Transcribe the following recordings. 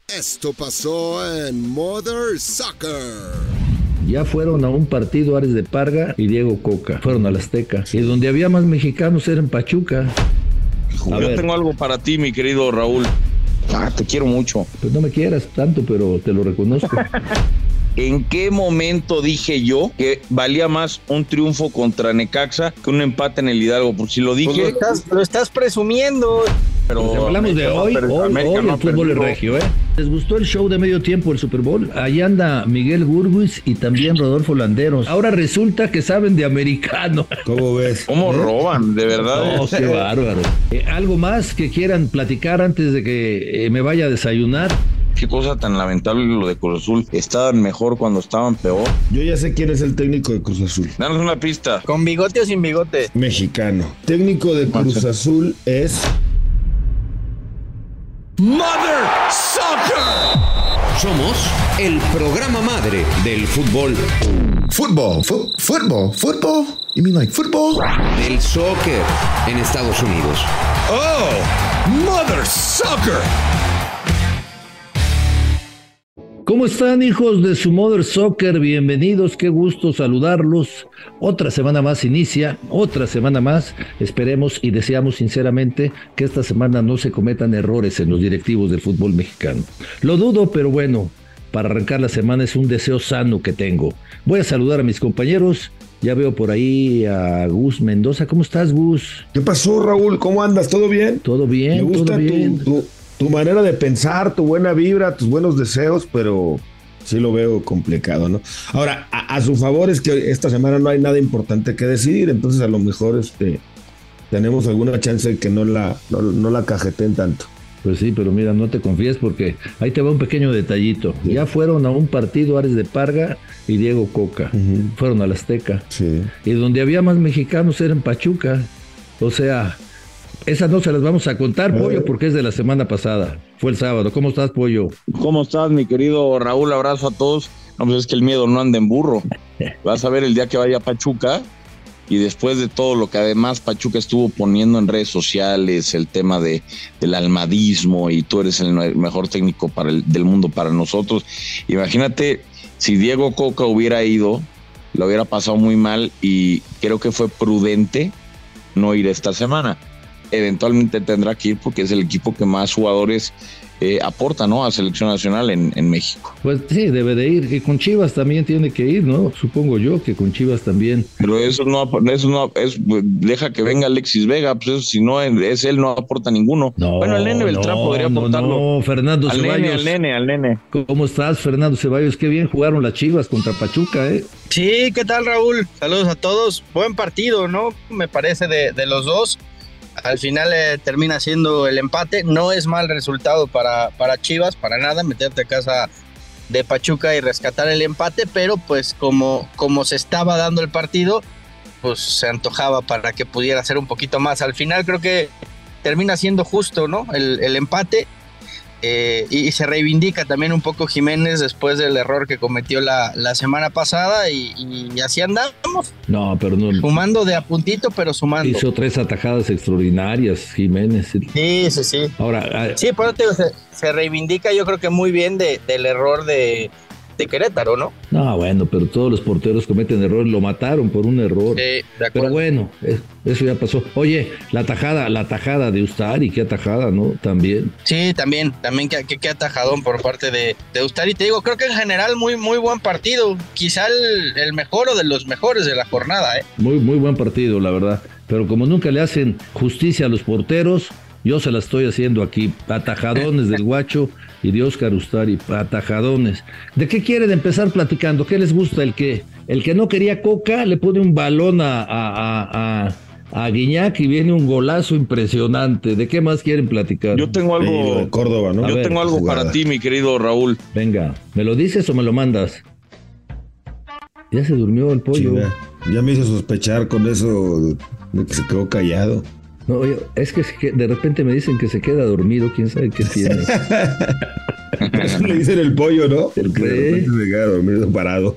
Esto pasó en Mother Soccer. Ya fueron a un partido Ares de Parga y Diego Coca. Fueron al Azteca. Y donde había más mexicanos era en Pachuca. Yo tengo algo para ti, mi querido Raúl. Te quiero mucho. Pues no me quieras tanto, pero te lo reconozco. ¿En qué momento dije yo que valía más un triunfo contra Necaxa que un empate en el Hidalgo? Por si lo dije. Pues lo estás presumiendo. Pero pues hablamos de hoy el fútbol es regio, ¿eh? ¿Les gustó el show de medio tiempo, el Super Bowl? Ahí anda Miguel Gurguis y también Rodolfo Landeros. Ahora resulta que saben de americano. ¿Cómo ves? ¿Cómo roban? De verdad. No, qué bárbaro. ¿Algo más que quieran platicar antes de que me vaya a desayunar? Qué cosa tan lamentable lo de Cruz Azul. Estaban mejor cuando estaban peor. Yo ya sé quién es el técnico de Cruz Azul. Danos una pista. ¿Con bigote o sin bigote? Mexicano. Técnico de Cruz Azul es... Mother Soccer. Somos el programa madre del fútbol. Football? You mean like football? Del soccer en Estados Unidos. Oh, Mother Soccer. ¿Cómo están, hijos de su Mother Soccer? Bienvenidos, qué gusto saludarlos. Otra semana más inicia, otra semana más. Esperemos y deseamos sinceramente que esta semana no se cometan errores en los directivos del fútbol mexicano. Lo dudo, pero bueno, para arrancar la semana es un deseo sano que tengo. Voy a saludar a mis compañeros. Ya veo por ahí a Gus Mendoza. ¿Cómo estás, Gus? ¿Qué pasó, Raúl? ¿Cómo andas? ¿Todo bien? Todo bien, Me gusta todo bien. Tu manera de pensar, tu buena vibra, tus buenos deseos, pero sí lo veo complicado, ¿no? Ahora, a su favor es que esta semana no hay nada importante que decidir, entonces a lo mejor tenemos alguna chance de que no la cajeten tanto. Pues sí, pero mira, no te confíes porque ahí te va un pequeño detallito. Sí. Ya fueron a un partido Ares de Parga y Diego Coca. Uh-huh. Fueron al Azteca. Sí. Y donde había más mexicanos era en Pachuca. O sea... Esas no se las vamos a contar, Pollo, porque es de la semana pasada. Fue el sábado. ¿Cómo estás, Pollo? ¿Cómo estás, mi querido Raúl? Abrazo a todos. No, pues es que el miedo no anda en burro. Vas a ver el día que vaya a Pachuca y después de todo lo que además Pachuca estuvo poniendo en redes sociales, el tema del almadismo y tú eres el mejor técnico del mundo para nosotros. Imagínate si Diego Coca hubiera ido, lo hubiera pasado muy mal y creo que fue prudente no ir esta semana. Eventualmente tendrá que ir porque es el equipo que más jugadores aporta, ¿no? A selección nacional en México. Pues sí, debe de ir. Y con Chivas también tiene que ir, ¿no? Supongo yo que con Chivas también. Pero eso no es, deja que venga Alexis Vega, pues eso, si no es él, no aporta ninguno. No, bueno, el Nene Beltrán podría aportarlo. No, Fernando Ceballos. Al nene. ¿Cómo estás, Fernando Ceballos? Qué bien jugaron las Chivas contra Pachuca, ¿eh? Sí, ¿qué tal, Raúl? Saludos a todos. Buen partido, ¿no? Me parece de los dos. Al final termina siendo el empate. No es mal resultado para Chivas, para nada, meterte a casa de Pachuca y rescatar el empate, pero pues como se estaba dando el partido, pues se antojaba para que pudiera ser un poquito más. Al final creo que termina siendo justo, ¿no? El empate. Y se reivindica también un poco Jiménez después del error que cometió la semana pasada y así andamos. No, pero no. Sumando de a puntito, pero sumando. Hizo 3 atajadas extraordinarias, Jiménez. Sí. Ahora, sí, pero se reivindica yo creo que muy bien del error de Querétaro, ¿no? No, bueno, pero todos los porteros cometen errores, lo mataron por un error. Sí, de acuerdo. Pero bueno, eso ya pasó. Oye, la tajada de Ustari, qué atajada, ¿no? También. Sí, también qué atajadón por parte de Ustari. Te digo, creo que en general muy buen partido. Quizá el mejor o de los mejores de la jornada, ¿eh? Muy buen partido, la verdad. Pero como nunca le hacen justicia a los porteros, yo se la estoy haciendo aquí. Atajadones del Guacho y de Óscar Ustari, atajadones. ¿De qué quieren empezar platicando? ¿Qué les gusta? El que no quería Coca le pone un balón a Guiñac y viene un golazo impresionante. ¿De qué más quieren platicar? Yo tengo algo de Córdoba, ¿no? Yo tengo algo para ti, mi querido Raúl. Venga, ¿me lo dices o me lo mandas? Ya se durmió el Pollo. Chiva, ya me hizo sospechar con eso de que se quedó callado. No, es que de repente me dicen que se queda dormido, quién sabe qué tiene. Eso le dicen el pollo, ¿no? Porque de repente se queda dormido parado.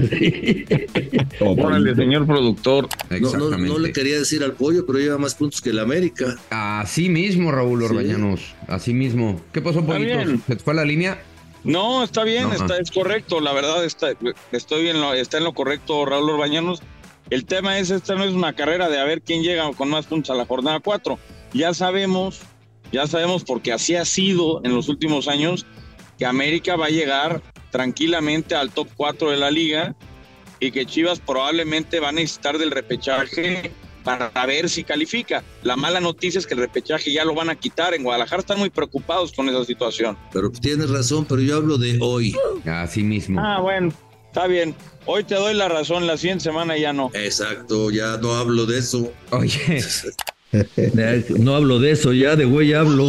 Órale, señor productor. No le quería decir al pollo, pero lleva más puntos que el América. Así mismo, Raúl Orbañanos. Así mismo. ¿Qué pasó, Pollito? ¿Se te fue la línea? No, está bien, es correcto. La verdad, está en lo correcto, Raúl Orbañanos. El tema es, esta no es una carrera de a ver quién llega con más puntos a la jornada 4. Ya sabemos porque así ha sido en los últimos años, que América va a llegar tranquilamente al top 4 de la liga y que Chivas probablemente va a necesitar del repechaje para ver si califica. La mala noticia es que el repechaje ya lo van a quitar. En Guadalajara están muy preocupados con esa situación. Pero tienes razón, pero yo hablo de hoy. Así mismo. Bueno, está bien. Hoy te doy la razón, la siguiente semana ya no. Exacto, ya no hablo de eso. Oye. No hablo de eso, ya de güey hablo.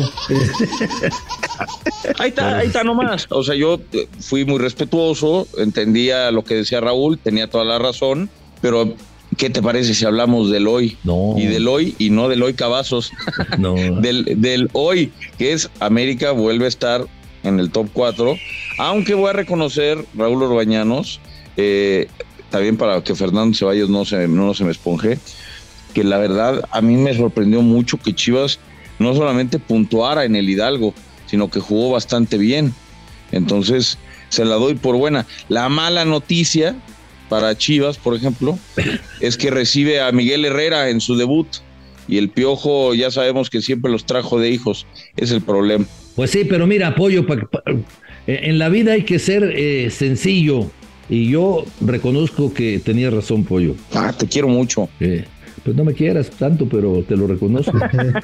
Ahí está nomás. O sea, yo fui muy respetuoso, entendía lo que decía Raúl, tenía toda la razón, pero ¿qué te parece si hablamos del hoy? No. Y del hoy, y no del hoy Cavazos. No. del hoy, que es América vuelve a estar en el top 4, aunque voy a reconocer, Raúl Orbañanos, también para que Fernando Ceballos no se me esponje, que la verdad a mí me sorprendió mucho que Chivas no solamente puntuara en el Hidalgo, sino que jugó bastante bien. Entonces se la doy por buena. La mala noticia para Chivas, por ejemplo, es que recibe a Miguel Herrera en su debut y el Piojo ya sabemos que siempre los trajo de hijos. Es el problema. Pues sí, pero mira, Pollo, en la vida hay que ser sencillo, y yo reconozco que tenía razón, Pollo. Te quiero mucho. Pues no me quieras tanto, pero te lo reconozco.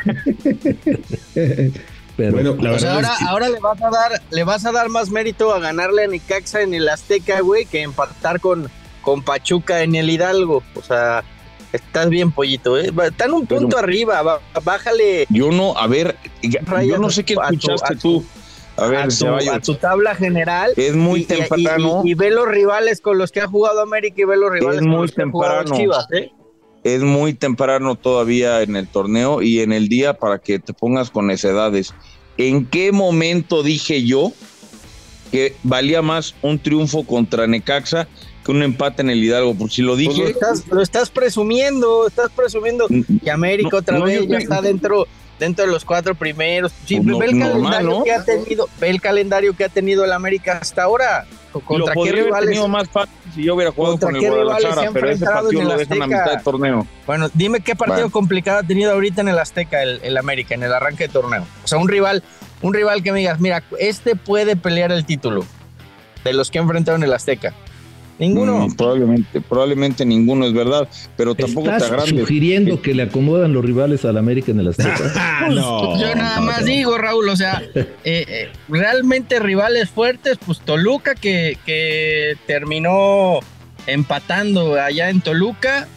Pero, bueno, o sea, ahora le vas a dar más mérito a ganarle a Necaxa en el Azteca, güey, que empatar con Pachuca en el Hidalgo. O sea, estás bien, Pollito, ¿eh? Están un punto arriba, bájale. Yo no sé qué escuchaste tú. A ver, a tu tabla general. Es muy temprano. Y ve los rivales con los que ha jugado América y ve los rivales con los que ha jugado Chivas, ¿eh? Es muy temprano todavía en el torneo y en el día para que te pongas con necedades. ¿En qué momento dije yo que valía más un triunfo contra Necaxa que un empate en el Hidalgo? Por si lo dije. Pues lo estás presumiendo que América otra vez ya está dentro de los 4 primeros. Sí, ve el calendario que ha tenido el América hasta ahora. ¿Contra qué rivales? Haber tenido más fácil si yo hubiera jugado con el Guadalajara, pero ese partido lo dejan a mitad de torneo. Bueno, dime qué partido complicado ha tenido ahorita en el Azteca el América, en el arranque de torneo. O sea, un rival que me digas, mira, puede pelear el título de los que enfrentaron el Azteca. Ninguno. Probablemente ninguno, es verdad, pero tampoco te agrandes. ¿Estás sugiriendo que le acomodan los rivales al América en el Azteca? Yo nada más digo, Raúl, o sea, realmente rivales fuertes, pues Toluca que terminó empatando allá en Toluca,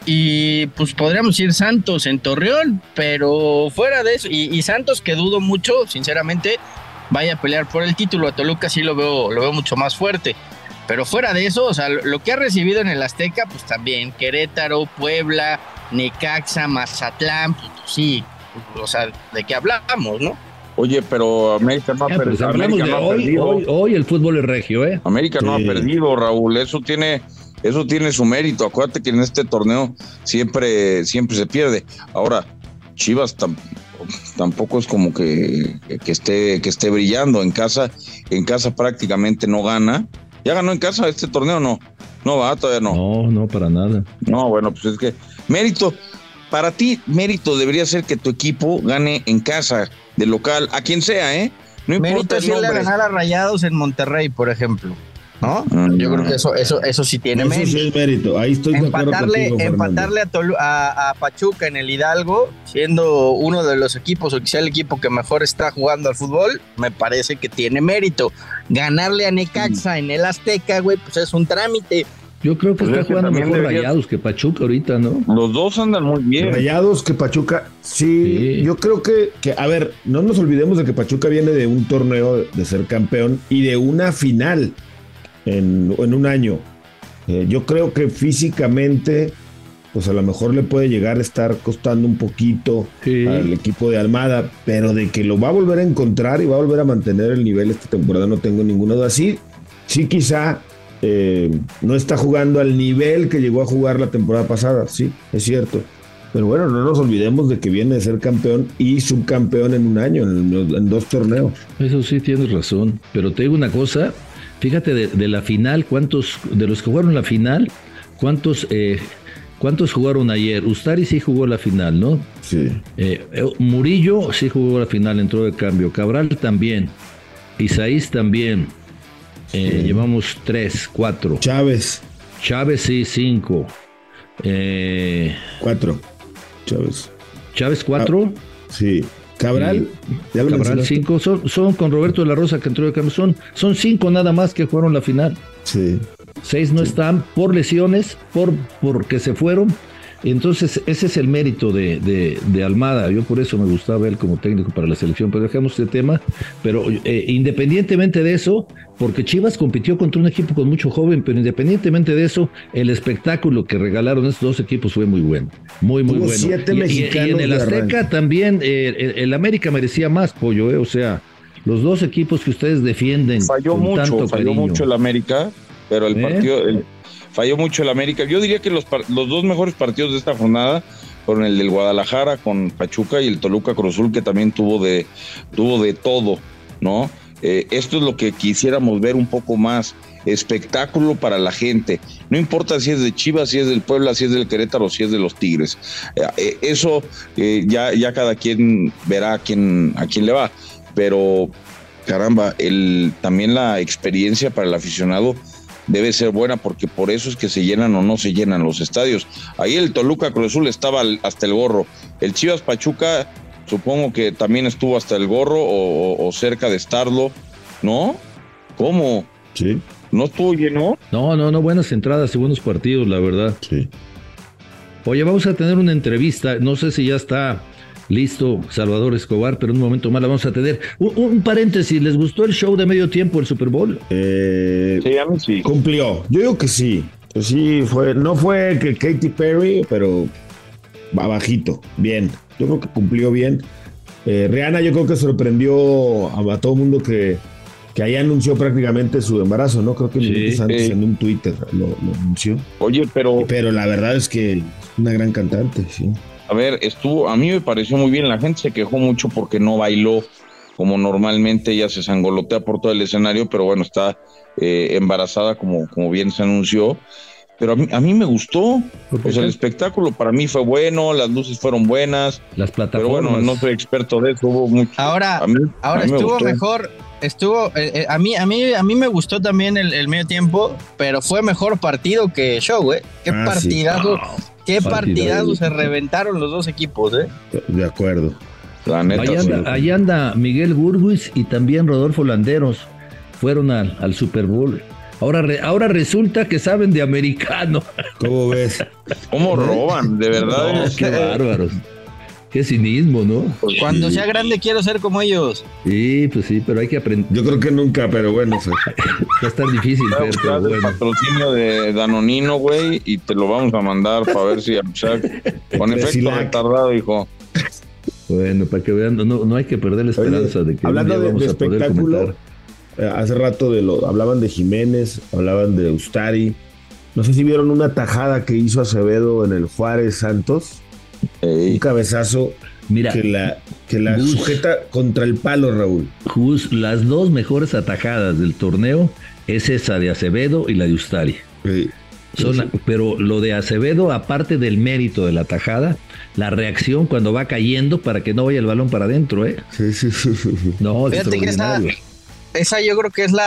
y pues podríamos ir Santos en Torreón, pero fuera de eso, y Santos, que dudo mucho, sinceramente, vaya a pelear por el título. A Toluca sí lo veo mucho más fuerte. Pero fuera de eso, o sea, lo que ha recibido en el Azteca, pues también Querétaro, Puebla, Necaxa, Mazatlán, pues sí, o sea, ¿de qué hablamos, no? Oye, pero América no ha perdido. Hoy el fútbol es regio, ¿eh? América no ha perdido, Raúl, eso tiene su mérito. Acuérdate que en este torneo siempre se pierde. Ahora, Chivas tampoco es como que esté brillando. En casa prácticamente no gana. ¿Ya ganó en casa este torneo? No, todavía no. No, para nada. No, bueno, pues es que mérito, para ti, mérito debería ser que tu equipo gane en casa, de local, a quien sea, ¿eh? No importa el nombre. Mérito ganar a Rayados en Monterrey, por ejemplo, ¿no? Yo creo que eso sí tiene mérito. Eso sí es mérito, ahí estoy de acuerdo contigo, empatarle a Pachuca en el Hidalgo, siendo uno de los equipos, o quizá el equipo que mejor está jugando al fútbol, me parece que tiene mérito. Ganarle a Necaxa en el Azteca, güey, pues es un trámite. Yo creo que está jugando mejor Rayados que Pachuca ahorita, ¿no? Los dos andan muy bien. Rayados que Pachuca, sí. Yo creo que, a ver, no nos olvidemos de que Pachuca viene de un torneo de ser campeón y de una final en un año. Yo creo que físicamente pues a lo mejor le puede llegar a estar costando un poquito al equipo de Almada, pero de que lo va a volver a encontrar y va a volver a mantener el nivel esta temporada no tengo ninguna duda. Sí quizá no está jugando al nivel que llegó a jugar la temporada pasada, sí, es cierto. Pero bueno, no nos olvidemos de que viene de ser campeón y subcampeón en un año, en 2 torneos. Eso sí, tienes razón. Pero te digo una cosa, fíjate de la final, de los que jugaron la final, ¿cuántos jugaron ayer? Ustari sí jugó la final, ¿no? Sí. Murillo sí jugó la final, entró de cambio. Cabral también. Isaías también. Llevamos 3, 4. Chávez sí, 5. 4. Chávez 4. Sí. Cabral 5. Son con Roberto de la Rosa que entró de cambio. Son 5 nada más que jugaron la final. Sí. 6 no están por lesiones, porque se fueron. Entonces, ese es el mérito de Almada. Yo por eso me gustaba él como técnico para la selección, pero dejamos este tema. Pero independientemente de eso, porque Chivas compitió contra un equipo con mucho joven, pero independientemente de eso, el espectáculo que regalaron estos 2 equipos fue muy bueno. Muy bueno. 7 mexicanos y en el Azteca también, el América merecía más, Pollo, o sea, los 2 equipos que ustedes defienden. Falló mucho el América, pero el partido... Falló mucho el América. Yo diría que los 2 mejores partidos de esta jornada fueron el del Guadalajara con Pachuca y el Toluca Cruz Azul, que también tuvo de todo, ¿no? Esto es lo que quisiéramos ver un poco más, espectáculo para la gente. No importa si es de Chivas, si es del Puebla, si es del Querétaro, si es de los Tigres. Eso ya cada quien verá a quién le va. Pero, caramba, también la experiencia para el aficionado debe ser buena, porque por eso es que se llenan o no se llenan los estadios. Ahí el Toluca Cruz Azul estaba hasta el gorro. El Chivas Pachuca supongo que también estuvo hasta el gorro o cerca de estarlo, ¿no? ¿Cómo? Sí. ¿No estuvo lleno? No, buenas entradas y buenos partidos, la verdad. Sí. Oye, vamos a tener una entrevista, no sé si ya está listo Salvador Escobar, pero en un momento más la vamos a tener. Un paréntesis, ¿les gustó el show de medio tiempo, el Super Bowl? Sí, a mí sí. Cumplió, yo digo que sí. Que sí, no fue que Katy Perry, pero va bajito, bien. Yo creo que cumplió bien. Rihanna yo creo que sorprendió a todo el mundo que ahí anunció prácticamente su embarazo, ¿no? Creo que minutos antes en un Twitter lo anunció. Oye, pero la verdad es que es una gran cantante, sí. A ver, a mí me pareció muy bien. La gente se quejó mucho porque no bailó como normalmente. Ella se sangolotea por todo el escenario, pero bueno, está embarazada como bien se anunció. Pero a mí me gustó. Pues el espectáculo para mí fue bueno, las luces fueron buenas. Las plataformas. Pero bueno, no soy experto de eso. Hubo mucho. Ahora estuvo mejor. A mí me gustó también el medio tiempo, pero fue mejor partido que show, ¿eh? Qué partidazo. Sí. Qué partidazo se reventaron los 2 equipos, ¿eh? De acuerdo. La neta, ahí anda Miguel Burguis y también Rodolfo Landeros. Fueron al Super Bowl. Ahora resulta que saben de americano. ¿Cómo ves? ¿Cómo roban? De verdad. No, qué bárbaros. Qué cinismo, ¿no? Pues cuando sea grande quiero ser como ellos. Sí, pues sí, pero hay que aprender. Yo creo que nunca, pero bueno. Va a estar difícil. Pero bueno. El patrocinio de Danonino, güey, y te lo vamos a mandar para ver si, con efecto retardado, hijo. Bueno, para que vean, no hay que perder la esperanza. Oye, de que hablando vamos de a poder espectáculo, comentar. Hace rato hablaban de Jiménez, hablaban de Ustari. No sé si vieron una tajada que hizo Acevedo en el Juárez Santos. Un cabezazo. Mira, que la sujeta contra el palo, Raúl. Las 2 mejores atajadas del torneo es esa de Acevedo y la de Ustari. Sí. Pero lo de Acevedo, aparte del mérito de la tajada, la reacción cuando va cayendo para que no vaya el balón para adentro, ¿eh? Sí. No, fíjate que esa yo creo que es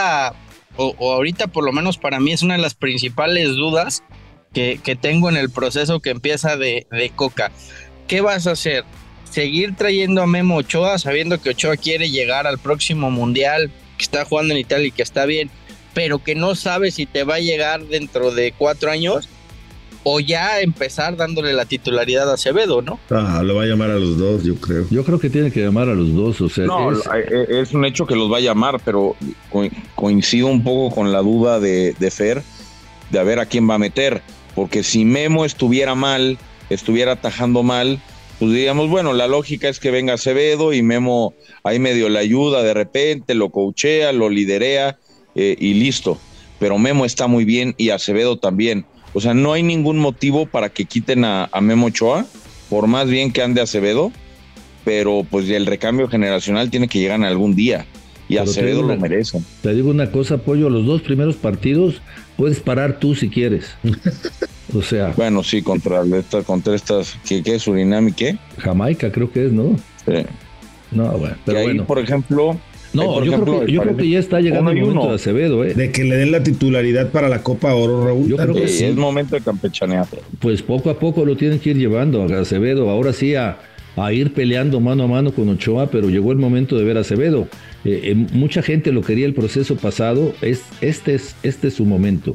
o ahorita por lo menos para mí es una de las principales dudas que tengo en el proceso que empieza de Coca. ¿Qué vas a hacer? ¿Seguir trayendo a Memo Ochoa sabiendo que Ochoa quiere llegar al próximo mundial, que está jugando en Italia y que está bien, pero que no sabe si te va a llegar dentro de 4 años? O ya empezar dándole la titularidad a Acevedo, ¿no? Lo va a llamar a los 2, yo creo. Yo creo que tiene que llamar a los 2, o sea... No, es un hecho que los va a llamar, pero coincido un poco con la duda de Fer, de a ver a quién va a meter, porque si Memo estuviera mal, estuviera atajando mal, pues diríamos, bueno, la lógica es que venga Acevedo y Memo ahí medio le ayuda de repente, lo coachea, lo liderea y listo. Pero Memo está muy bien y Acevedo también. O sea, no hay ningún motivo para que quiten a Memo Ochoa, por más bien que ande Acevedo, pero pues el recambio generacional tiene que llegar en algún día y pero Acevedo lo merece. Te digo una cosa, Pollo, los 2 primeros partidos puedes parar tú si quieres. O sea. Bueno, sí, contra estas, ¿qué es Surinam y qué? Jamaica creo que es, ¿no? Sí. No, bueno, pero ahí, bueno. por ejemplo... No, yo creo que ya está llegando el momento de Acevedo, de que le den la titularidad para la Copa Oro, Raúl. Yo creo que sí. Es momento de campechanear. Pues poco a poco lo tienen que ir llevando a Acevedo, ahora sí a ir peleando mano a mano con Ochoa, pero llegó el momento de ver a Acevedo. Mucha gente lo quería el proceso pasado, este es su momento,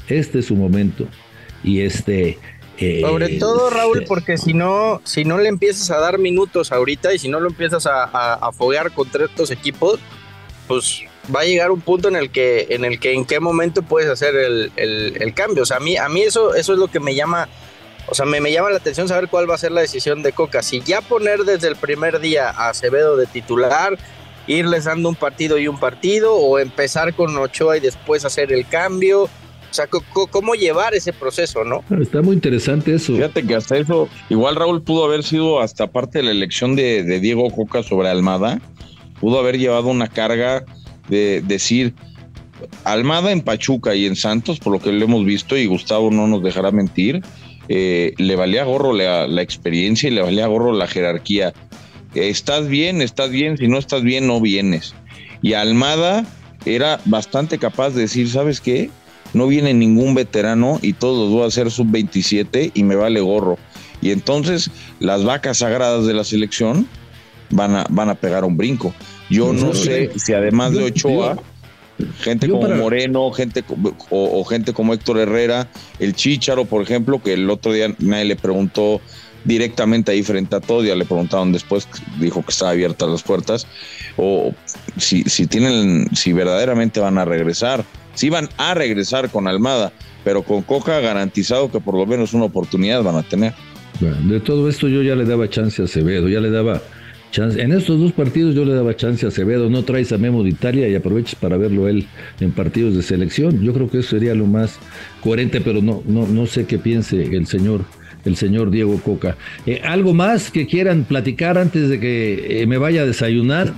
y sobre todo, Raúl, porque si no le empiezas a dar minutos ahorita y si no lo empiezas a foguear contra estos equipos, pues va a llegar un punto en el que en qué momento puedes hacer el cambio. O sea, a mí eso es lo que me llama, o sea, me llama la atención saber cuál va a ser la decisión de Coca. Si ya poner desde el primer día a Acevedo de titular, irles dando un partido y un partido, o empezar con Ochoa y después hacer el cambio. O sea, ¿cómo llevar ese proceso, no? Está muy interesante eso. Fíjate que hasta eso, igual Raúl pudo haber sido hasta parte de la elección de Diego Coca sobre Almada, pudo haber llevado una carga de decir, Almada en Pachuca y en Santos, por lo que lo hemos visto, y Gustavo no nos dejará mentir, le valía gorro la experiencia y le valía gorro la jerarquía. Estás bien, si no estás bien, no vienes. Y Almada era bastante capaz de decir, ¿sabes qué? No viene ningún veterano y todos voy a hacer sub-27 y me vale gorro. Y entonces las vacas sagradas de la selección van a pegar un brinco. Yo no sé si además de Ochoa, gente como Moreno, gente como Héctor Herrera, el Chícharo, por ejemplo, que el otro día nadie le preguntó directamente ahí frente a todos, ya le preguntaron después, dijo que estaban abiertas las puertas, o si verdaderamente van a regresar. Sí van a regresar con Almada, pero con Coca garantizado que por lo menos una oportunidad van a tener. Bueno, de todo esto yo ya le daba chance a Acevedo, en estos 2 partidos yo le daba chance a Acevedo, no traes a Memo de Italia y aproveches para verlo él en partidos de selección. Yo creo que eso sería lo más coherente, pero no sé qué piense el señor Diego Coca. ¿Algo más que quieran platicar antes de que me vaya a desayunar?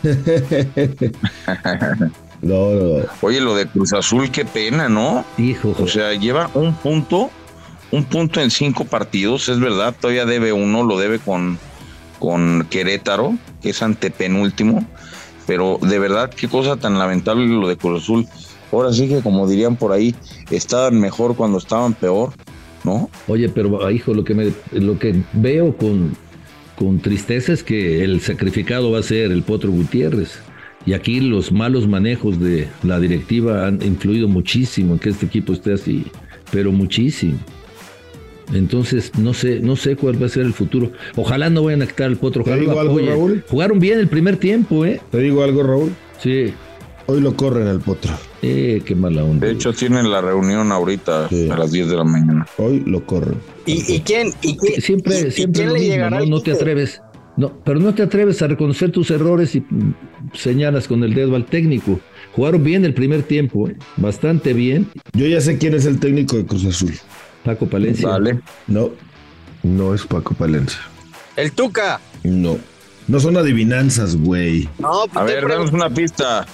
No. Oye, lo de Cruz Azul, qué pena, ¿no? Hijo. O sea, lleva un punto en 5 partidos, es verdad, todavía debe uno, lo debe con Querétaro, que es antepenúltimo, pero de verdad, qué cosa tan lamentable lo de Cruz Azul. Ahora sí que, como dirían por ahí, estaban mejor cuando estaban peor, ¿no? Oye, pero hijo, lo que veo con tristeza es que el sacrificado va a ser el Potro Gutiérrez. Y aquí los malos manejos de la directiva han influido muchísimo en que este equipo esté así, pero muchísimo. Entonces, no sé cuál va a ser el futuro. Ojalá no vayan a quitar al Potro. ¿Te digo algo, Raúl? Jugaron bien el primer tiempo, ¿eh? ¿Te digo algo, Raúl? Sí. Hoy lo corren al Potro. Qué mala onda. De hecho, tienen la reunión ahorita a las 10 de la mañana. Hoy lo corren. ¿Y quién? Siempre quién le llegará? No te atreves. No, pero no te atreves a reconocer tus errores y señalas con el dedo al técnico. Jugaron bien el primer tiempo, bastante bien. Yo ya sé quién es el técnico de Cruz Azul. Paco Palencia. Vale. No es Paco Palencia. El Tuca. No son adivinanzas, güey. No, a ver, danos una pista.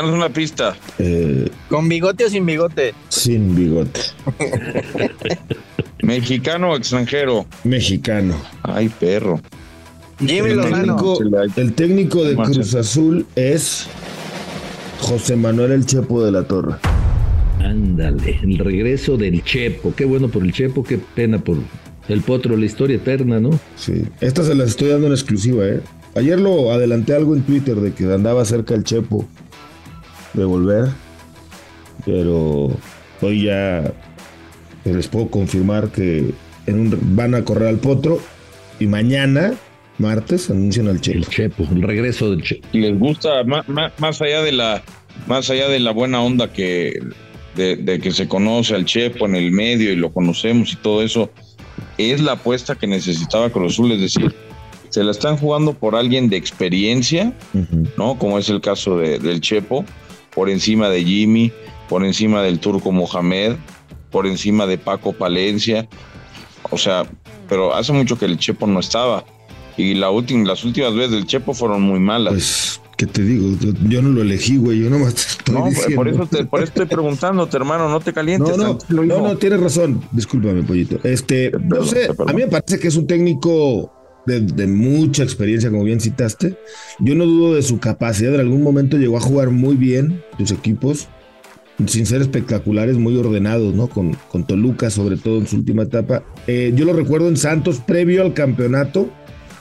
¿Con bigote o sin bigote? Sin bigote. ¿Mexicano o extranjero? Mexicano. Ay, perro. Jimmy Lozano. El técnico de Cruz Azul es José Manuel El Chepo de la Torre. Ándale, el regreso del Chepo. Qué bueno por el Chepo, qué pena por el Potro, la historia eterna, ¿no? Sí, esta se las estoy dando en exclusiva, ¿eh? Ayer lo adelanté algo en Twitter de que andaba cerca el Chepo de volver, pero hoy ya les puedo confirmar que van a correr al Potro y mañana, martes, anuncian al Chepo. El Chepo, el regreso del Chepo. ¿Les gusta más allá de la buena onda que de que se conoce al Chepo en el medio y lo conocemos y todo eso, es la apuesta que necesitaba Cruz Azul, es decir, se la están jugando por alguien de experiencia, ¿no? Como es el caso del Chepo, por encima de Jimmy, por encima del Turco Mohamed, por encima de Paco Palencia, o sea, pero hace mucho que el Chepo no estaba, y las últimas veces del Chepo fueron muy malas. Pues, ¿qué te digo? Yo no lo elegí, güey, yo nomás te estoy diciendo. Por eso estoy preguntándote, hermano, no te calientes. No, tienes razón, discúlpame, pollito. No sé, a mí me parece que es un técnico de mucha experiencia, como bien citaste. Yo no dudo de su capacidad, en algún momento llegó a jugar muy bien sus equipos, sin ser espectaculares, muy ordenados, ¿no? Con Toluca, sobre todo en su última etapa. Yo lo recuerdo en Santos, previo al campeonato.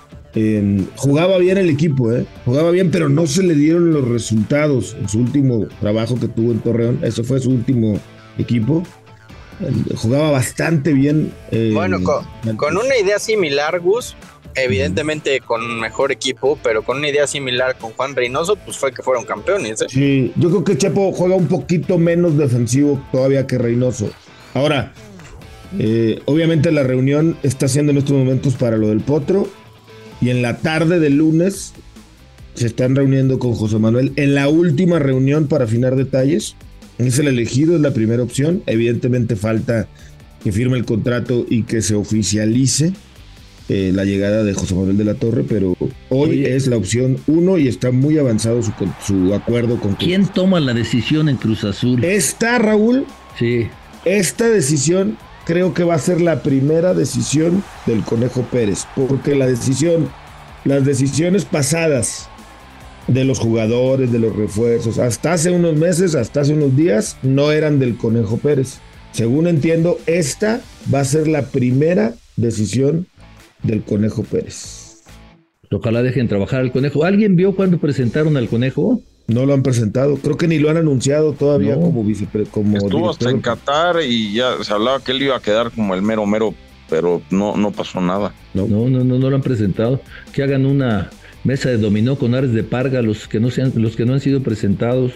Jugaba bien el equipo, jugaba bien, pero no se le dieron los resultados en su último trabajo que tuvo en Torreón. Ese fue su último equipo. Jugaba bastante bien. Bueno, con una idea similar, Gus, evidentemente con mejor equipo, pero con una idea similar con Juan Reynoso, pues fue que fueron campeones. Sí, yo creo que Chepo juega un poquito menos defensivo todavía que Reynoso. Ahora, obviamente la reunión está siendo en estos momentos para lo del Potro, y en la tarde del lunes se están reuniendo con José Manuel en la última reunión para afinar detalles. Es el elegido, es la primera opción. Evidentemente falta que firme el contrato y que se oficialice la llegada de José Manuel de la Torre, pero hoy es la opción 1 y está muy avanzado su acuerdo con ¿Quién toma la decisión en Cruz Azul? Raúl. Sí. Esta decisión creo que va a ser la primera decisión del Conejo Pérez, porque las decisiones pasadas de los jugadores, de los refuerzos, hasta hace unos meses, hasta hace unos días, no eran del Conejo Pérez. Según entiendo, esta va a ser la primera decisión del Conejo Pérez. Ojalá dejen trabajar al Conejo. ¿Alguien vio cuando presentaron al Conejo? No lo han presentado, creo que ni lo han anunciado todavía como como estuvo hasta en Qatar y ya se hablaba que él iba a quedar como el mero, pero no pasó nada. No lo han presentado. Que hagan una mesa de dominó con Ares de Parga, los que no han sido presentados.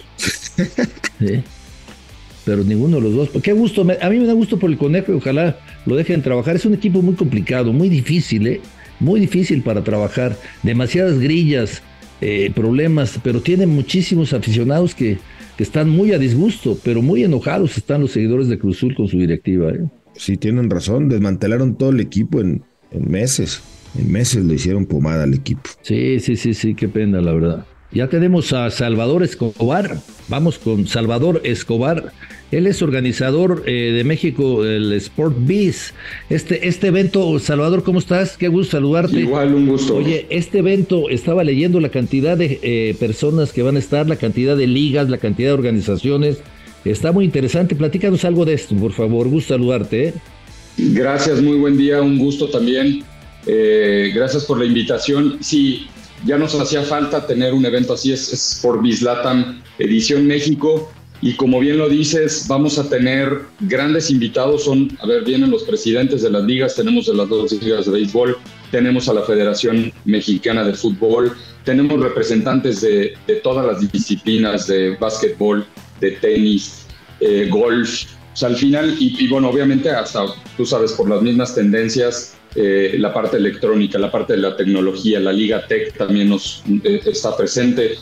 ¿Sí? Pero ninguno de los dos. Qué gusto, a mí me da gusto por el Conejo y ojalá lo dejen trabajar. Es un equipo muy complicado, muy difícil, muy difícil para trabajar. Demasiadas grillas, problemas, pero tiene muchísimos aficionados que están muy a disgusto, pero muy enojados están los seguidores de Cruz Azul con su directiva. Sí, tienen razón, desmantelaron todo el equipo en meses. En meses le hicieron pomada al equipo. Sí, qué pena, la verdad. Ya tenemos a Salvador Escobar. Vamos con Salvador Escobar. Él es organizador de México, el Sport Biz. Este evento, Salvador, ¿cómo estás? Qué gusto saludarte. Igual, un gusto. Oye, este evento, estaba leyendo la cantidad de personas que van a estar, la cantidad de ligas, la cantidad de organizaciones. Está muy interesante. Platícanos algo de esto, por favor. Gusto saludarte. Gracias, muy buen día. Un gusto también. Gracias por la invitación. Sí, ya nos hacía falta tener un evento así, es Sport Biz LATAM Edición México, y como bien lo dices, vamos a tener grandes invitados. Vienen los presidentes de las ligas, tenemos de las 2 ligas de béisbol, tenemos a la Federación Mexicana de Fútbol, tenemos representantes de todas las disciplinas, de básquetbol, de tenis, golf, o sea, al final, y bueno, obviamente hasta, tú sabes, por las mismas tendencias, la parte electrónica, la parte de la tecnología, la Liga Tech también está presente.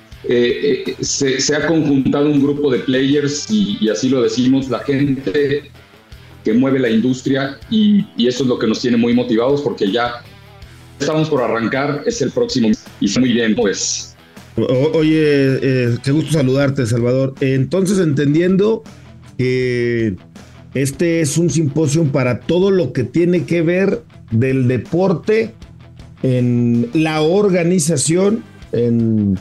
Se ha conjuntado un grupo de players y así lo decimos, la gente que mueve la industria, y eso es lo que nos tiene muy motivados, porque ya estamos por arrancar, es el próximo, y muy bien, pues. Oye, qué gusto saludarte, Salvador. Entonces, entendiendo que este es un simposio para todo lo que tiene que ver del deporte, en la organización, en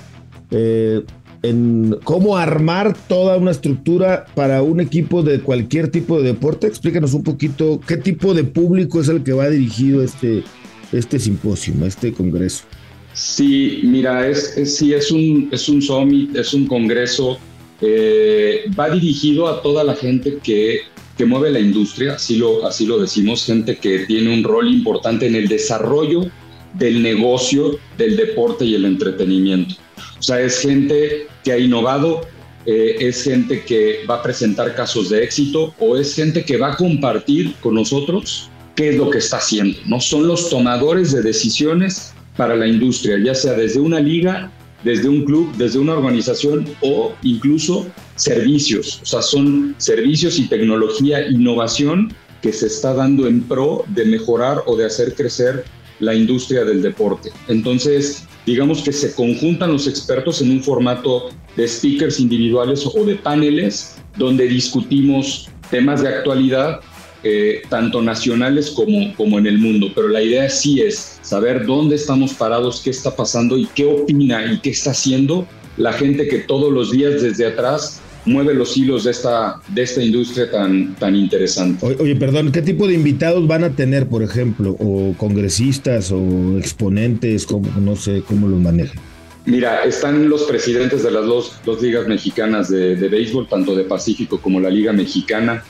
cómo armar toda una estructura para un equipo de cualquier tipo de deporte. Explícanos un poquito qué tipo de público es el que va dirigido este simposio, este congreso. Sí, mira, es un summit, es un congreso, va dirigido a toda la gente que mueve la industria, así lo decimos, gente que tiene un rol importante en el desarrollo del negocio, del deporte y el entretenimiento. O sea, es gente que ha innovado, es gente que va a presentar casos de éxito o es gente que va a compartir con nosotros qué es lo que está haciendo, ¿no? Son los tomadores de decisiones para la industria, ya sea desde una liga, desde un club, desde una organización o incluso servicios. O sea, son servicios y tecnología, innovación que se está dando en pro de mejorar o de hacer crecer la industria del deporte. Entonces, digamos que se conjuntan los expertos en un formato de speakers individuales o de paneles donde discutimos temas de actualidad, tanto nacionales como en el mundo. Pero la idea sí es saber dónde estamos parados, qué está pasando y qué opina y qué está haciendo la gente que todos los días desde atrás mueve los hilos de esta industria tan interesante. Oye, perdón, ¿qué tipo de invitados van a tener, por ejemplo? ¿O congresistas o exponentes? No sé cómo los manejan. Mira, están los presidentes de las dos ligas mexicanas de béisbol, tanto de Pacífico como la Liga Mexicana.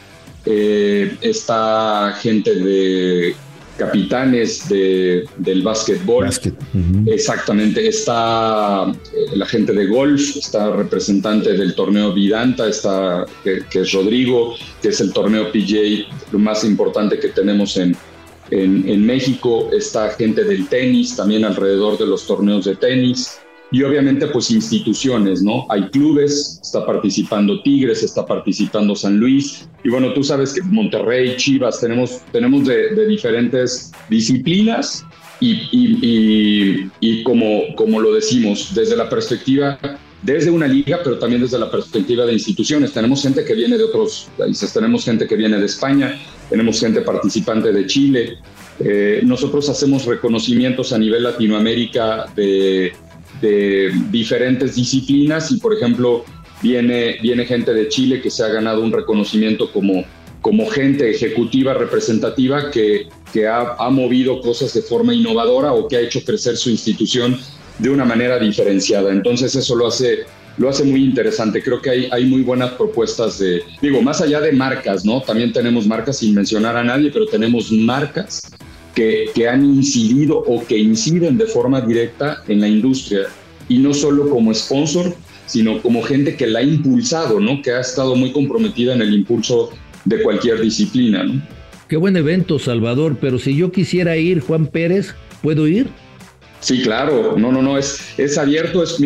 Está gente de capitanes del básquetbol. Exactamente. Está la gente de golf, está representante del torneo Vidanta, está que es Rodrigo, que es el torneo PGA, lo más importante que tenemos en México. Está gente del tenis, también alrededor de los torneos de tenis. Y obviamente pues instituciones, ¿no? Hay clubes, está participando Tigres, está participando San Luis, y bueno, tú sabes que Monterrey, Chivas, tenemos de diferentes disciplinas y como lo decimos, desde una liga, pero también desde la perspectiva de instituciones. Tenemos gente que viene de otros países, tenemos gente que viene de España, tenemos gente participante de Chile. Nosotros hacemos reconocimientos a nivel Latinoamérica de diferentes disciplinas y, por ejemplo, viene gente de Chile que se ha ganado un reconocimiento como gente ejecutiva representativa que ha movido cosas de forma innovadora o que ha hecho crecer su institución de una manera diferenciada. Entonces eso lo hace muy interesante. Creo que hay muy buenas propuestas más allá de marcas, ¿no? También tenemos marcas, sin mencionar a nadie, pero tenemos marcas que han incidido o que inciden de forma directa en la industria, y no solo como sponsor, sino como gente que la ha impulsado, ¿no? Que ha estado muy comprometida en el impulso de cualquier disciplina, ¿no? Qué buen evento, Salvador, pero si yo quisiera ir, Juan Pérez, ¿puedo ir? Sí, claro, no, es abierto, es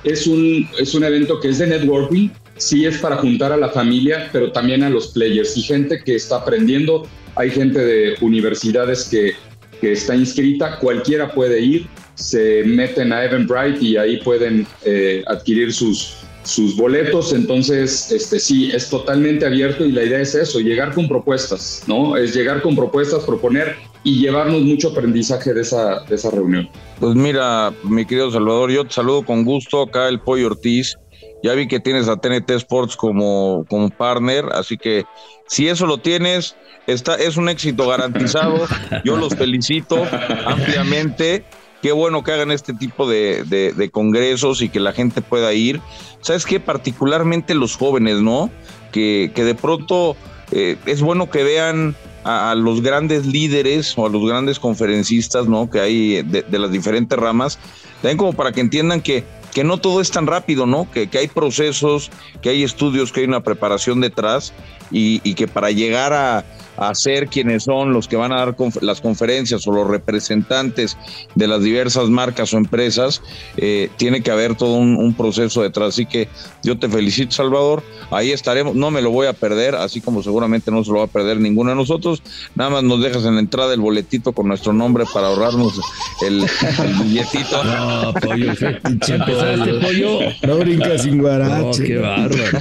un evento que es de networking, sí es para juntar a la familia, pero también a los players y gente que está aprendiendo. Hay gente de universidades que está inscrita, cualquiera puede ir, se meten a Eventbrite y ahí pueden adquirir sus boletos. Entonces, sí, es totalmente abierto y la idea es eso, llegar con propuestas, ¿no? Es llegar con propuestas, proponer y llevarnos mucho aprendizaje de esa reunión. Pues mira, mi querido Salvador, yo te saludo con gusto, acá el Pollo Ortiz. Ya vi que tienes a TNT Sports como partner, así que si eso lo tienes, es un éxito garantizado. Yo los felicito ampliamente. Qué bueno que hagan este tipo de congresos y que la gente pueda ir. ¿Sabes qué? Particularmente los jóvenes, ¿no? Que de pronto es bueno que vean a los grandes líderes o a los grandes conferencistas, ¿no? Que hay de las diferentes ramas. También como para que entiendan que no todo es tan rápido, ¿no? Que hay procesos, que hay estudios, que hay una preparación detrás y que para llegar a ser quienes son los que van a dar las conferencias o los representantes de las diversas marcas o empresas, tiene que haber todo un proceso detrás. Así que yo te felicito, Salvador. Ahí estaremos, no me lo voy a perder, así como seguramente no se lo va a perder ninguno de nosotros. Nada más nos dejas en la entrada el boletito con nuestro nombre para ahorrarnos el billetito. No, Pollo, ¿empezaste, Pollo? No brincas sin guarache. No, qué bárbaro.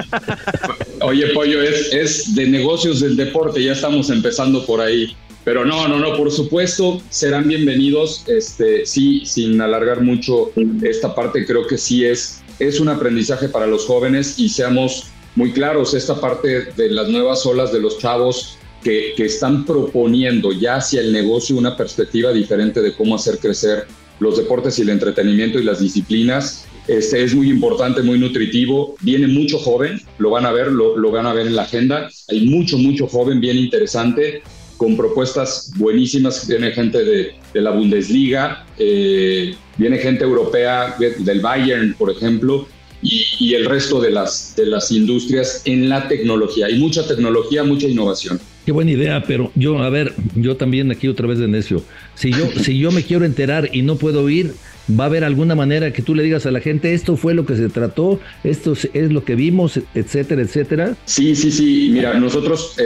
Oye, Pollo, es de negocios del deporte, ya estamos empezando por ahí. Pero no, por supuesto, serán bienvenidos. Sí, sin alargar mucho esta parte, creo que sí es un aprendizaje para los jóvenes y seamos muy claros, esta parte de las nuevas olas de los chavos que están proponiendo ya hacia el negocio una perspectiva diferente de cómo hacer crecer los deportes y el entretenimiento y las disciplinas. Es muy importante, muy nutritivo. Viene mucho joven, lo van a ver en la agenda. Hay mucho joven, bien interesante, con propuestas buenísimas. Viene gente de la Bundesliga, viene gente europea, del Bayern, por ejemplo. y el resto de las industrias en la tecnología. Hay mucha tecnología, mucha innovación. Qué buena idea, pero yo también aquí otra vez de necio. Si yo me quiero enterar y no puedo ir, ¿va a haber alguna manera que tú le digas a la gente, esto fue lo que se trató, esto es lo que vimos, etcétera, etcétera? Sí. Mira, nosotros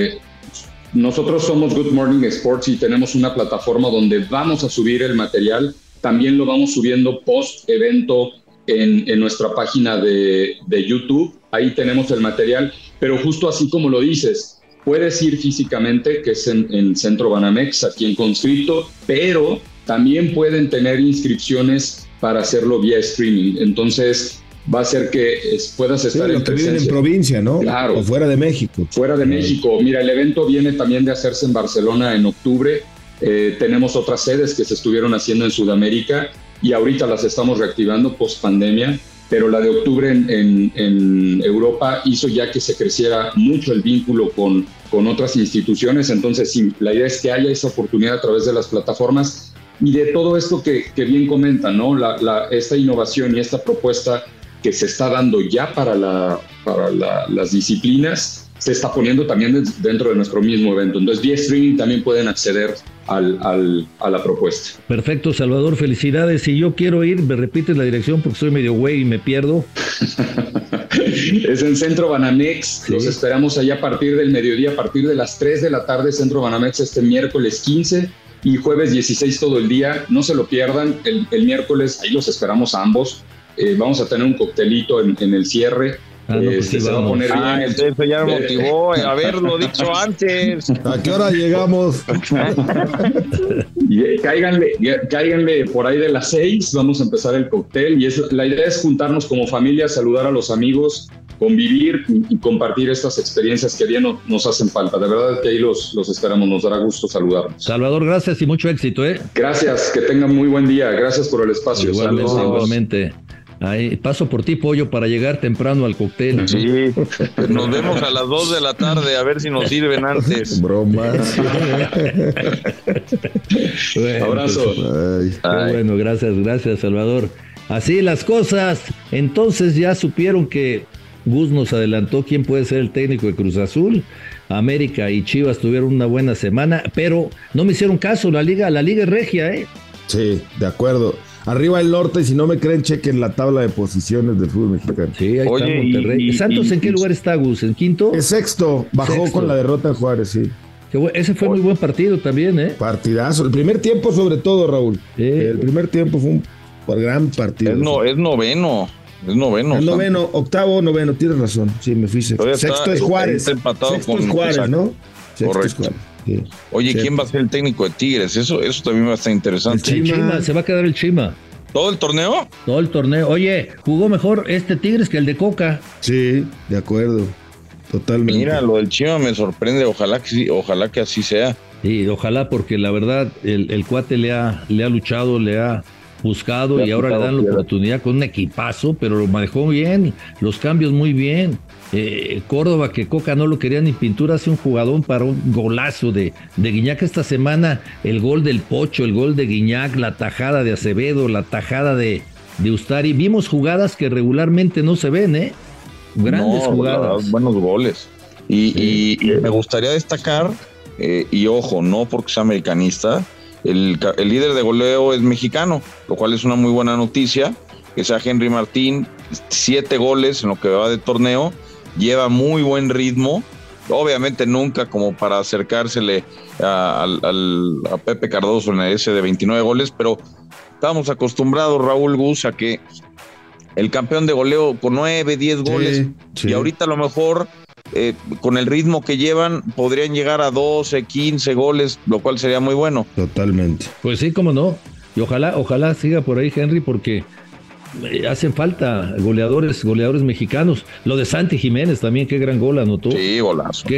somos Good Morning Sports y tenemos una plataforma donde vamos a subir el material. También lo vamos subiendo post-evento en nuestra página de YouTube. Ahí tenemos el material, pero justo así como lo dices, puedes ir físicamente, que es en Centro Banamex, aquí en Conscripto, pero también pueden tener inscripciones para hacerlo vía streaming. Entonces, va a ser que puedas estar en presencia. En provincia, ¿no? Claro. O fuera de México. Fuera de México. Mira, el evento viene también de hacerse en Barcelona en octubre. Tenemos otras sedes que se estuvieron haciendo en Sudamérica y ahorita las estamos reactivando post pandemia. Pero la de octubre en Europa hizo ya que se creciera mucho el vínculo con otras instituciones. Entonces, sí, la idea es que haya esa oportunidad a través de las plataformas y de todo esto que bien comentan, ¿no? Esta innovación y esta propuesta que se está dando ya para las disciplinas se está poniendo también dentro de nuestro mismo evento. Entonces, vía streaming también pueden acceder a la propuesta. Perfecto, Salvador, felicidades. Si yo quiero ir, me repites la dirección porque soy medio güey y me pierdo. Es en Centro Banamex. Sí. Los esperamos allá a partir del mediodía, a partir de las 3 de la tarde, Centro Banamex, este miércoles 15 y jueves 16 todo el día. No se lo pierdan. El miércoles ahí los esperamos a ambos. Vamos a tener un coctelito en el cierre. Pues se va a poner bien. Eso ya me motivó a haberlo dicho antes. ¿A qué hora llegamos? Cáiganle por ahí de las 6, vamos a empezar el cóctel y la idea es juntarnos como familia, saludar a los amigos, convivir y compartir estas experiencias que bien nos hacen falta. De verdad que ahí los esperamos, nos dará gusto saludarnos. Salvador, gracias y mucho éxito, ¿eh? Gracias, que tengan muy buen día, gracias por el espacio. Igualmente. Ahí, paso por ti, Pollo, para llegar temprano al cóctel. Sí, nos vemos a las 2 de la tarde, a ver si nos sirven antes. Bromas. Bueno, abrazo. Pues, bueno, gracias, Salvador. Así las cosas. Entonces ya supieron que Gus nos adelantó quién puede ser el técnico de Cruz Azul. América y Chivas tuvieron una buena semana, pero no me hicieron caso. La liga es regia, ¿eh? Sí, de acuerdo. Arriba el norte, y si no me creen, chequen la tabla de posiciones del fútbol mexicano. Sí, ahí está Monterrey. ¿Santos en qué lugar está, Gus? ¿En quinto? Es sexto, bajó con la derrota en Juárez, sí. Ese fue muy buen partido también, ¿eh? Partidazo. El primer tiempo, sobre todo, Raúl. El primer tiempo fue un gran partido. Es noveno. Es noveno, octavo, noveno, tienes razón. Sí, me fui sexto es Juárez. Sexto es Juárez, ¿no? Correcto. Sí. Oye, ¿quién va a ser el técnico de Tigres? Eso también va a estar interesante. El Chima, se va a quedar el Chima. ¿Todo el torneo? Todo el torneo. Oye, jugó mejor Tigres que el de Coca. Sí, de acuerdo. Totalmente. Mira, lo del Chima me sorprende. Ojalá que así sea. Sí, ojalá, porque la verdad, el cuate le ha luchado, le ha buscado y ahora le dan la oportunidad con un equipazo, pero lo manejó bien, los cambios muy bien. Córdoba, que Coca no lo quería ni pintura, hace un jugadón para un golazo de Guiñac esta semana, el gol del Pocho, el gol de Guiñac, la tajada de Acevedo, la tajada de Ustari. Vimos jugadas que regularmente no se ven, grandes jugadas. Buenos goles. Y me gustaría destacar, y ojo, no porque sea americanista, el líder de goleo es mexicano, lo cual es una muy buena noticia, que sea Henry Martín, 7 goles en lo que va de torneo, lleva muy buen ritmo, obviamente nunca como para acercársele a Pepe Cardoso en ese de 29 goles, pero estamos acostumbrados, Raúl, Gus, a que el campeón de goleo con 9, 10 goles, y ahorita a lo mejor con el ritmo que llevan podrían llegar a 12, 15 goles, lo cual sería muy bueno. Totalmente. Pues sí, cómo no, y ojalá siga por ahí Henry, porque hacen falta goleadores mexicanos. Lo de Santi Jiménez también, qué gran gol anotó. Sí, golazo.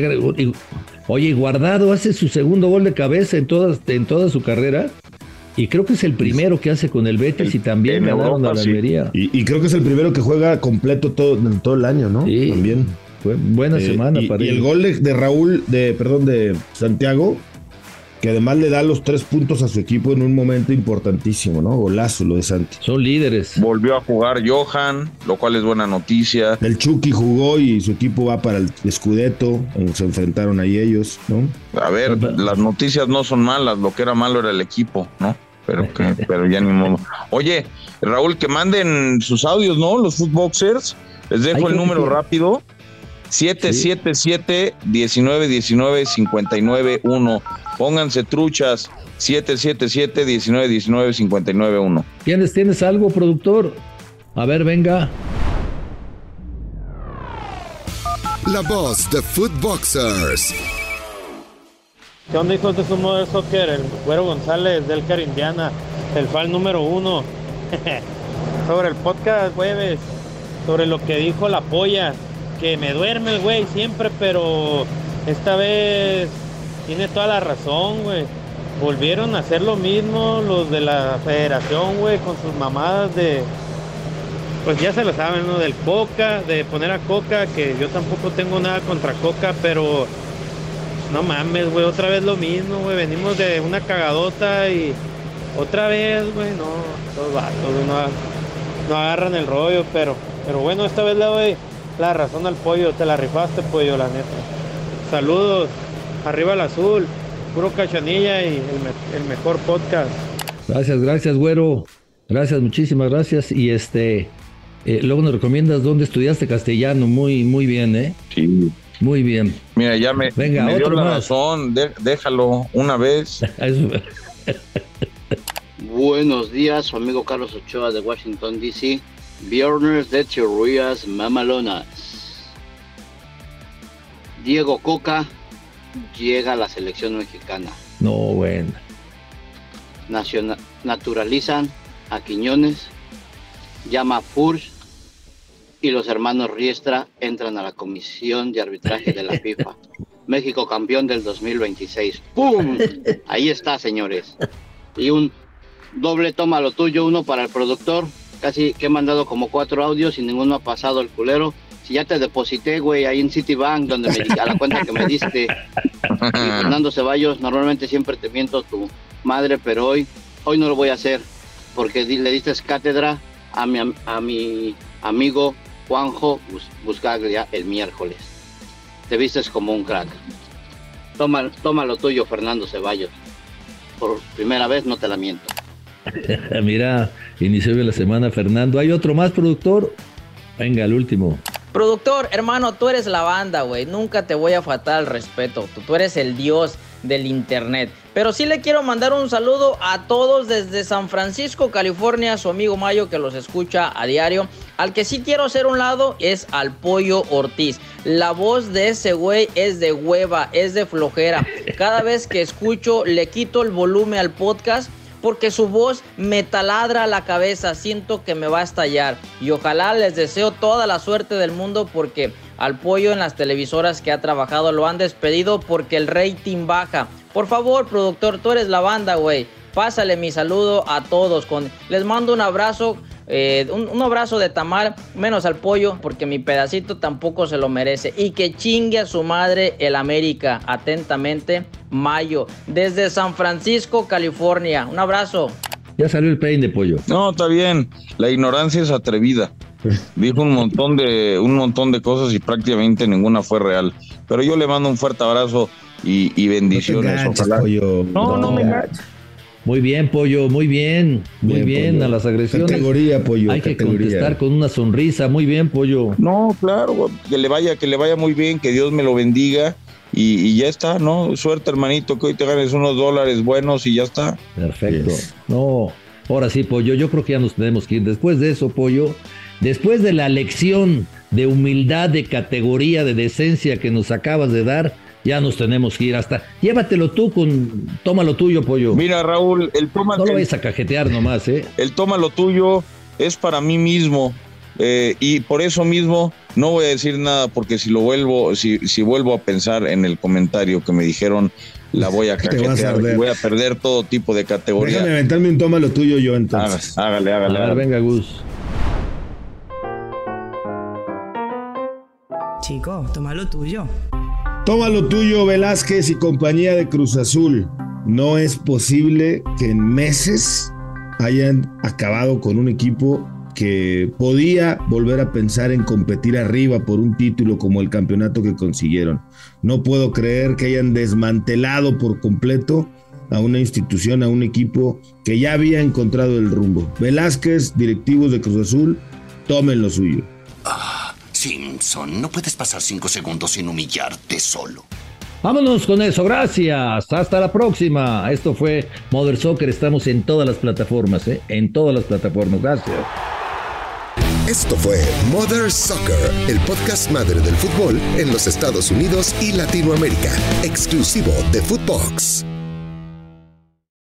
Oye, Guardado hace su segundo gol de cabeza en toda su carrera, y creo que es el primero que hace con el Betis, y también ganaron a la Almería. Y creo que es el primero que juega completo todo el año, ¿no? Sí. También. Fue buena semana para él. Y el gol de Santiago, que además le da los 3 puntos a su equipo en un momento importantísimo, ¿no? Golazo lo de Santi. Son líderes. Volvió a jugar Johan, lo cual es buena noticia. El Chucky jugó y su equipo va para el Scudetto, se enfrentaron ahí ellos, ¿no? A ver, las noticias no son malas, lo que era malo era el equipo, ¿no? Pero ya ni modo. Oye, Raúl, que manden sus audios, ¿no? Los Footboxers. Les dejo el número rápido. 777-1919-591. Pónganse truchas. 777-1919-591. ¿Tienes algo, productor? A ver, venga. La voz de Footboxers. ¿Qué onda, hijos de su Mother Soccer? El Güero González del Car Indiana, el fan número 1. Sobre el podcast jueves, sobre lo que dijo la polla, que me duerme el güey siempre, pero esta vez tiene toda la razón, güey. Volvieron a hacer lo mismo los de la federación, güey, con sus mamadas de... Pues ya se lo saben, ¿no? Del Coca, de poner a Coca, que yo tampoco tengo nada contra Coca, pero... No mames, güey, otra vez lo mismo, güey. Venimos de una cagadota y otra vez, güey, no, los vatos no agarran el rollo, pero bueno, esta vez le doy la razón al pollo. Te la rifaste, pollo, la neta. Saludos, arriba el azul, puro Cachanilla y el mejor podcast. Gracias, güero. Gracias, muchísimas gracias. Y luego nos recomiendas dónde estudiaste castellano. Muy, muy bien, ¿eh? Sí. Muy bien. Mira, ya me dio la razón, déjalo una vez. Buenos días, su amigo Carlos Ochoa de Washington, D.C. Viernes de teorías mamalonas. Diego Coca llega a la selección mexicana. No, bueno. Naturalizan a Quiñones, llama a Furch y los hermanos Riestra entran a la comisión de arbitraje de la FIFA. México campeón del 2026. ¡Pum! Ahí está, señores. Y un doble toma lo tuyo, uno para el productor. Casi que he mandado como 4 audios y ninguno ha pasado el culero. Si ya te deposité, güey, ahí en Citibank, donde a la cuenta que me diste. Y Fernando Ceballos, normalmente siempre te miento tu madre, pero hoy no lo voy a hacer. Porque le diste cátedra a mi amigo Juanjo Buscaglia el miércoles. Te vistes como un crack. Toma lo tuyo, Fernando Ceballos. Por primera vez no te la miento. Mira, inició bien la semana, Fernando. ¿Hay otro más, productor? Venga, el último. Productor, hermano, tú eres la banda, güey. Nunca te voy a faltar el respeto. Tú eres el dios del internet. Pero sí le quiero mandar un saludo a todos desde San Francisco, California, su amigo Mayo que los escucha a diario. Al que sí quiero hacer un lado es al Pollo Ortiz. La voz de ese güey es de hueva, es de flojera. Cada vez que escucho le quito el volumen al podcast porque su voz me taladra la cabeza, siento que me va a estallar. Y ojalá les deseo toda la suerte del mundo porque al Pollo en las televisoras que ha trabajado lo han despedido porque el rating baja. Por favor, productor, tú eres la banda, güey. Pásale mi saludo a todos. Les mando un abrazo, un abrazo de tamal, menos al Pollo, porque mi pedacito tampoco se lo merece. Y que chingue a su madre el América. Atentamente, Mayo, desde San Francisco, California. Un abrazo. Ya salió el peine, Pollo. No, está bien. La ignorancia es atrevida. Dijo un montón de cosas y prácticamente ninguna fue real. Pero yo le mando un fuerte abrazo y bendiciones. No te enganches, Pollo. No me enganches. Muy bien, Pollo, muy bien, Pollo. A las agresiones. Categoría, Pollo. Hay que contestar con una sonrisa. Muy bien, Pollo. No, claro, que le vaya muy bien, que Dios me lo bendiga y ya está, ¿no? Suerte, hermanito, que hoy te ganes unos dólares buenos y ya está. Perfecto. Yes. No, ahora sí, Pollo, yo creo que ya nos tenemos que ir. Después de eso, Pollo, después de la lección de humildad, de categoría, de decencia que nos acabas de dar, ya nos tenemos que ir hasta... Llévatelo tú toma lo tuyo, Pollo. Mira, Raúl, no lo vayas a cajetear nomás, ¿eh? El toma lo tuyo es para mí mismo. Y por eso mismo no voy a decir nada, porque si vuelvo a pensar en el comentario que me dijeron, la voy a cajetear y voy a perder todo tipo de categoría. Déjame aventarme un toma lo tuyo yo entonces. Hágale. A ver, venga, Gus. Chico, toma lo tuyo. Toma lo tuyo, Velázquez y compañía de Cruz Azul. No es posible que en meses hayan acabado con un equipo que podía volver a pensar en competir arriba por un título como el campeonato que consiguieron. No puedo creer que hayan desmantelado por completo a una institución, a un equipo que ya había encontrado el rumbo. Velázquez, directivos de Cruz Azul, tomen lo suyo. Simpson, no puedes pasar 5 segundos sin humillarte solo. Vámonos con eso, gracias. Hasta la próxima. Esto fue Mother Soccer. Estamos en todas las plataformas, en todas las plataformas. Gracias. Esto fue Mother Soccer, el podcast madre del fútbol en los Estados Unidos y Latinoamérica, exclusivo de Footbox.